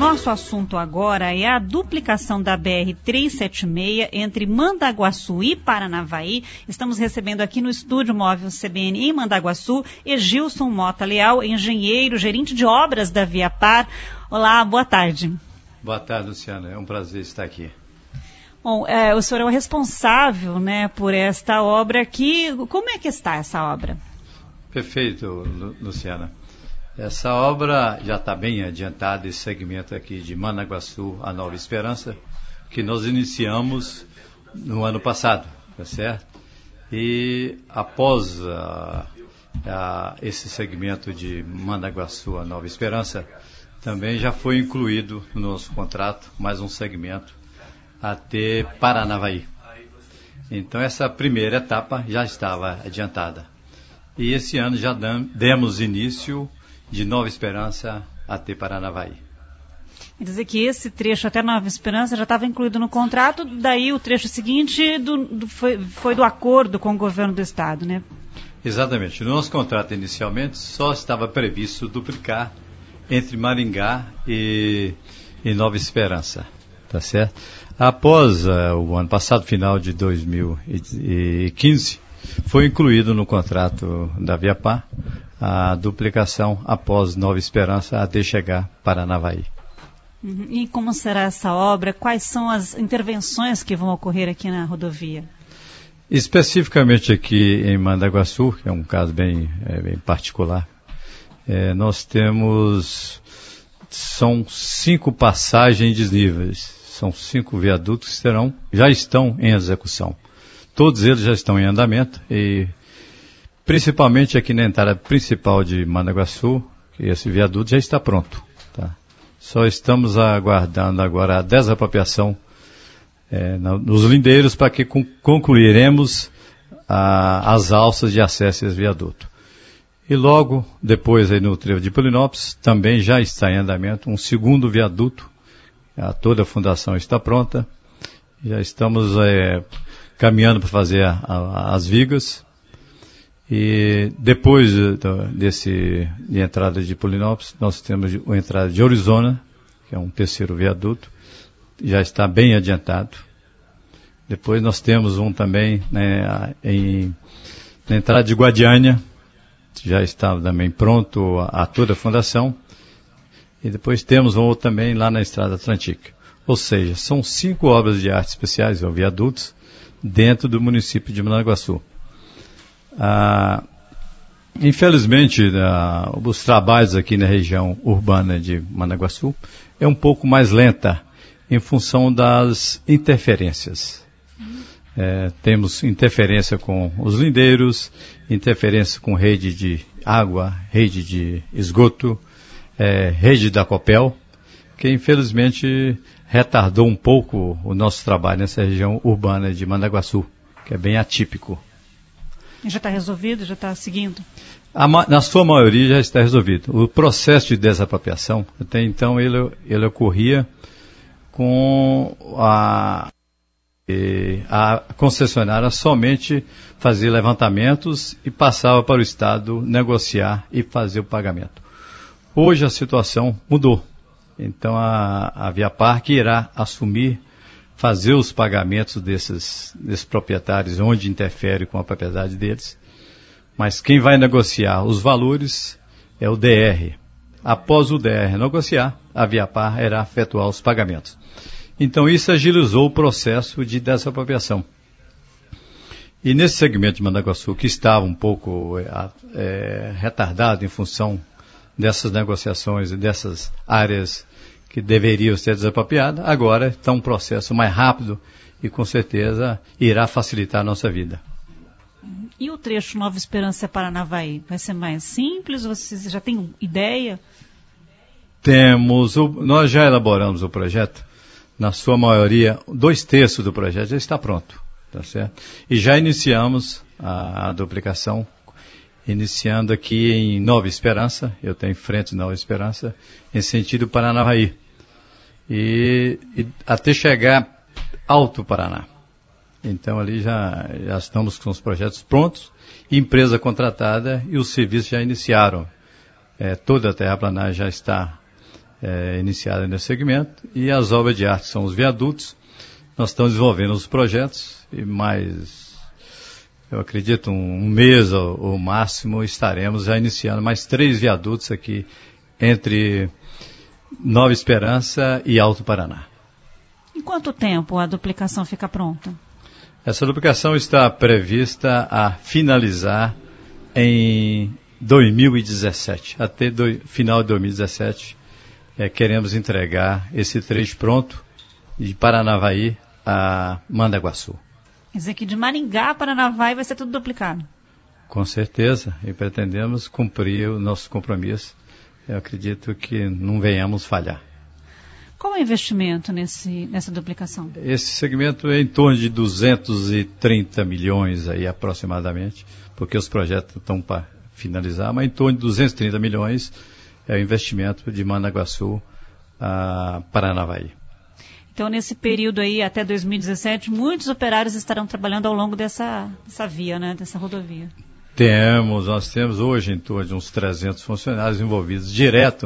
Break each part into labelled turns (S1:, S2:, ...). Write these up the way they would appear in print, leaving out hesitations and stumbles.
S1: nosso assunto agora é a duplicação da BR-376 entre Mandaguaçu e Paranavaí. Estamos recebendo aqui no Estúdio Móvel CBN em Mandaguaçu, Egilson Mota Leal, engenheiro, gerente de obras da Viapar. Olá, boa tarde.
S2: Boa tarde, Luciana. É um prazer estar aqui.
S1: Bom, o senhor é o responsável, né, por esta obra aqui. Como é que está essa obra?
S2: Perfeito, Luciana. Essa obra já está bem adiantada, esse segmento aqui de Mandaguaçu a Nova Esperança, que nós iniciamos no ano passado, tá certo? E após esse segmento de Mandaguaçu a Nova Esperança, também já foi incluído no nosso contrato mais um segmento até Paranavaí. Então essa primeira etapa já estava adiantada. E esse ano já demos início de Nova Esperança até Paranavaí.
S1: Quer dizer que esse trecho até Nova Esperança já estava incluído no contrato, daí o trecho seguinte foi do acordo com o governo do estado, né? Exatamente.
S2: No nosso contrato inicialmente só estava previsto duplicar entre Maringá e Nova Esperança, tá certo? Após o ano passado, final de 2015, foi incluído no contrato da Viapar a duplicação após Nova Esperança até chegar para Paranavaí.
S1: E como será essa obra? Quais são as intervenções que vão ocorrer aqui na rodovia?
S2: Especificamente aqui em Mandaguaçu, que é um caso bem particular, nós são 5 passagens desníveis, são 5 viadutos que já estão em execução. Todos eles já estão em andamento e principalmente aqui na entrada principal de Mandaguaçu, que esse viaduto já está pronto. Tá? Só estamos aguardando agora a desapropriação nos lindeiros para que concluiremos as alças de acesso a esse viaduto. E logo depois aí no trevo de Polinópolis também já está em andamento um segundo viaduto. Toda a fundação está pronta. Já estamos caminhando para fazer as vigas. E depois de entrada de Polinópolis, nós temos a entrada de Orizona, que é um terceiro viaduto, já está bem adiantado. Depois nós temos um também na entrada de Guadiânia, já está também pronto a toda a fundação. E depois temos um outro também lá na Estrada Atlântica. Ou seja, são 5 obras de arte especiais, ou viadutos, dentro do município de Mandaguaçu. Infelizmente, os trabalhos aqui na região urbana de Mandaguaçu é um pouco mais lenta em função das interferências. Temos interferência com os lindeiros, interferência com rede de água, rede de esgoto, rede da Copel, que infelizmente retardou um pouco o nosso trabalho nessa região urbana de Mandaguaçu, que é bem atípico.
S1: Já está resolvido? Já está seguindo?
S2: Na sua maioria já está resolvido. O processo de desapropriação, até então, ele ocorria com a concessionária somente fazer levantamentos e passava para o Estado negociar e fazer o pagamento. Hoje a situação mudou. Então a Viapar irá assumir, fazer os pagamentos desses proprietários onde interfere com a propriedade deles. Mas quem vai negociar os valores é o DR. Após o DR negociar, a Viapar irá efetuar os pagamentos. Então isso agilizou o processo de desapropriação. E nesse segmento de Mandaguaçu, que estava um pouco retardado em função dessas negociações e dessas áreas que deveriam ser desapropriadas, agora está um processo mais rápido e com certeza irá facilitar a nossa vida.
S1: E o trecho Nova Esperança Paranavaí? Vai ser mais simples? Vocês já têm ideia?
S2: Nós já elaboramos o projeto, na sua maioria, 2/3 do projeto já está pronto, tá certo? E já iniciamos a duplicação, iniciando aqui em Nova Esperança, eu tenho em frente Nova Esperança, em sentido Paranavaí, e até chegar Alto Paraná. Então ali já estamos com os projetos prontos, empresa contratada e os serviços já iniciaram. Toda a terraplanagem já está iniciada nesse segmento, e as obras de arte, que são os viadutos. Nós estamos desenvolvendo os projetos, e mais, eu acredito, um mês ou máximo, estaremos já iniciando mais 3 viadutos aqui entre Nova Esperança e Alto Paraná.
S1: Em quanto tempo a duplicação fica pronta?
S2: Essa duplicação está prevista a finalizar em 2017. Até final de 2017, queremos entregar esse trecho pronto de Paranavaí a Mandaguaçu.
S1: Quer dizer que de Maringá a Paranavaí vai ser tudo duplicado?
S2: Com certeza, e pretendemos cumprir o nosso compromisso. Eu acredito que não venhamos falhar.
S1: Qual é o investimento nessa duplicação?
S2: Esse segmento é em torno de 230 milhões aí aproximadamente, porque os projetos estão para finalizar, mas em torno de 230 milhões é o investimento de Mandaguaçu a Paranavaí.
S1: Então, nesse período aí, até 2017, muitos operários estarão trabalhando ao longo dessa via, né, dessa rodovia.
S2: Nós temos hoje em torno de uns 300 funcionários envolvidos direto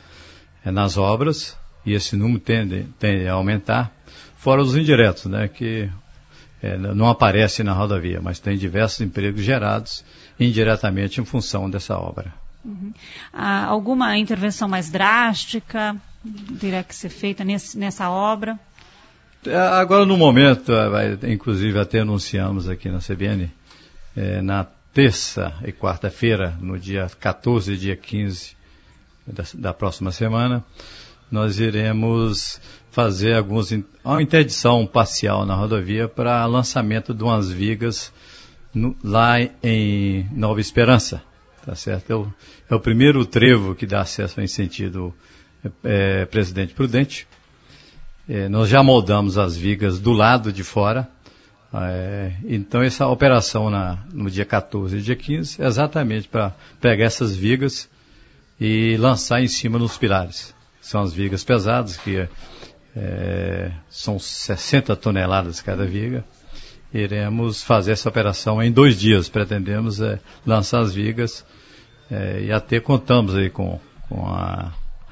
S2: nas obras, e esse número tende a aumentar, fora os indiretos, né, que não aparecem na rodovia, mas tem diversos empregos gerados indiretamente em função dessa obra.
S1: Uhum. Alguma intervenção mais drástica terá que ser feita nessa obra?
S2: Agora, no momento, inclusive até anunciamos aqui na CBN, na terça e quarta-feira, no dia 14 e dia 15 da próxima semana, nós iremos fazer uma interdição parcial na rodovia para lançamento de umas vigas lá em Nova Esperança. Tá certo? É o primeiro trevo que dá acesso em sentido Presidente Prudente. Nós já moldamos as vigas do lado de fora. Então, essa operação no dia 14 e dia 15 é exatamente para pegar essas vigas e lançar em cima nos pilares. São as vigas pesadas, que são 60 toneladas cada viga. Iremos fazer essa operação em 2 dias. Pretendemos lançar as vigas e até contamos aí com a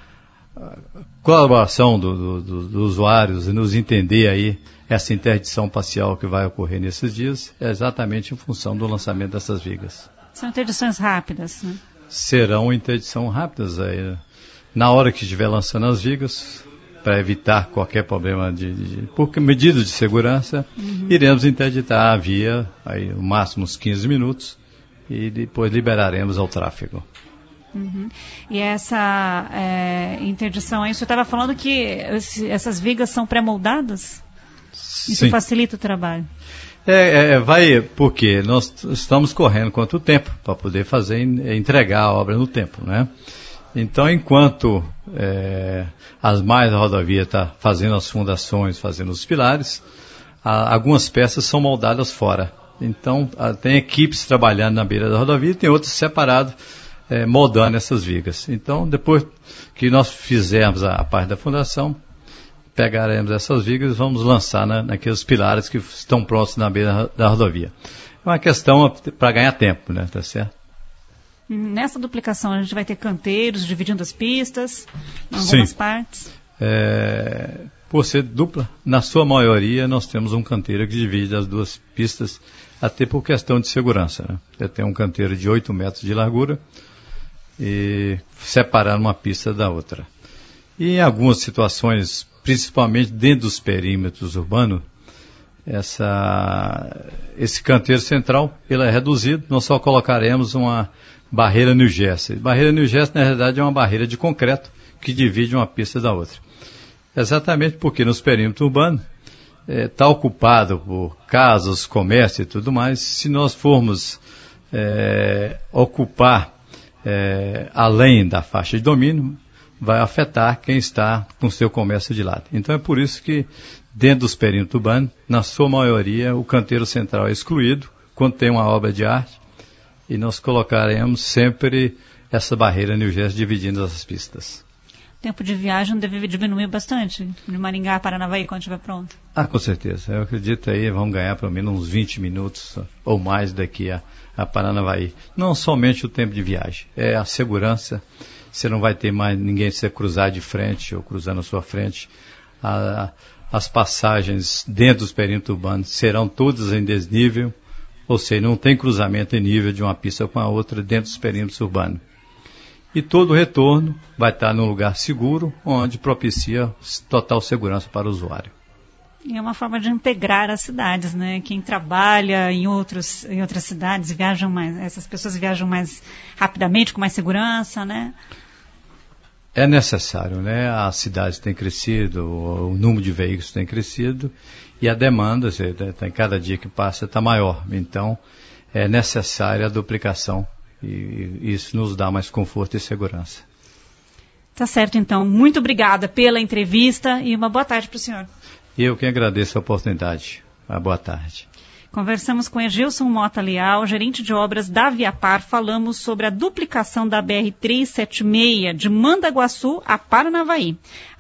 S2: colaboração dos usuários e nos entender aí essa interdição parcial que vai ocorrer nesses dias, exatamente em função do lançamento dessas vigas.
S1: São interdições rápidas, né?
S2: Serão interdições rápidas aí, na hora que estiver lançando as vigas, para evitar qualquer problema por medida de segurança, iremos interditar a via aí no máximo uns 15 minutos e depois liberaremos ao tráfego.
S1: Uhum. E essa interdição aí, o senhor estava falando que essas vigas são pré-moldadas? Isso facilita o trabalho?
S2: Porque nós estamos correndo quanto tempo para poder entregar a obra no tempo, né? Então, enquanto a rodovia está fazendo as fundações, fazendo os pilares, algumas peças são moldadas fora. Então, tem equipes trabalhando na beira da rodovia e tem outras separadas, moldando essas vigas. Então, depois que nós fizermos a parte da fundação, pegaremos essas vigas e vamos lançar naqueles pilares que estão prontos na beira da rodovia. É uma questão para ganhar tempo, né? Tá certo?
S1: Nessa duplicação a gente vai ter canteiros dividindo as pistas em algumas partes?
S2: Por ser dupla, na sua maioria nós temos um canteiro que divide as 2 pistas, até por questão de segurança, né? Você tem um canteiro de 8 metros de largura e separando uma pista da outra. E em algumas situações, principalmente dentro dos perímetros urbanos, esse canteiro central ele é reduzido, nós só colocaremos uma barreira New Jersey. Barreira New Jersey, na realidade, é uma barreira de concreto que divide uma pista da outra. Exatamente porque nos perímetros urbanos está ocupado por casas, comércio e tudo mais. Se nós formos ocupar além da faixa de domínio, vai afetar quem está com seu comércio de lado. Então é por isso que dentro dos perímetros urbanos, na sua maioria, o canteiro central é excluído quando tem uma obra de arte, e nós colocaremos sempre essa barreira New Jersey dividindo as pistas.
S1: O tempo de viagem deve diminuir bastante, de Maringá a Paranavaí, quando estiver pronto?
S2: Com certeza. Eu acredito aí vamos ganhar pelo menos uns 20 minutos ou mais daqui a Paranavaí. Não somente o tempo de viagem, é a segurança. você não vai ter mais ninguém se cruzar de frente ou cruzar na sua frente. As passagens dentro dos perímetros urbanos serão todas em desnível, ou seja, não tem cruzamento em nível de uma pista com a outra dentro dos perímetros urbanos. E todo o retorno vai estar num lugar seguro, onde propicia total segurança para o usuário.
S1: É uma forma de integrar as cidades, né? Quem trabalha em outras cidades essas pessoas viajam mais rapidamente, com mais segurança, né?
S2: É necessário, né? As cidades têm crescido, o número de veículos tem crescido e a demanda, cada dia que passa, está maior. Então, é necessária a duplicação e isso nos dá mais conforto e segurança.
S1: Tá certo, então. Muito obrigada pela entrevista e uma boa tarde para o senhor.
S2: E eu que agradeço a oportunidade. Uma boa tarde.
S1: Conversamos com Egilson Mota Leal, gerente de obras da Viapar. Falamos sobre a duplicação da BR-376 de Mandaguaçu a Paranavaí.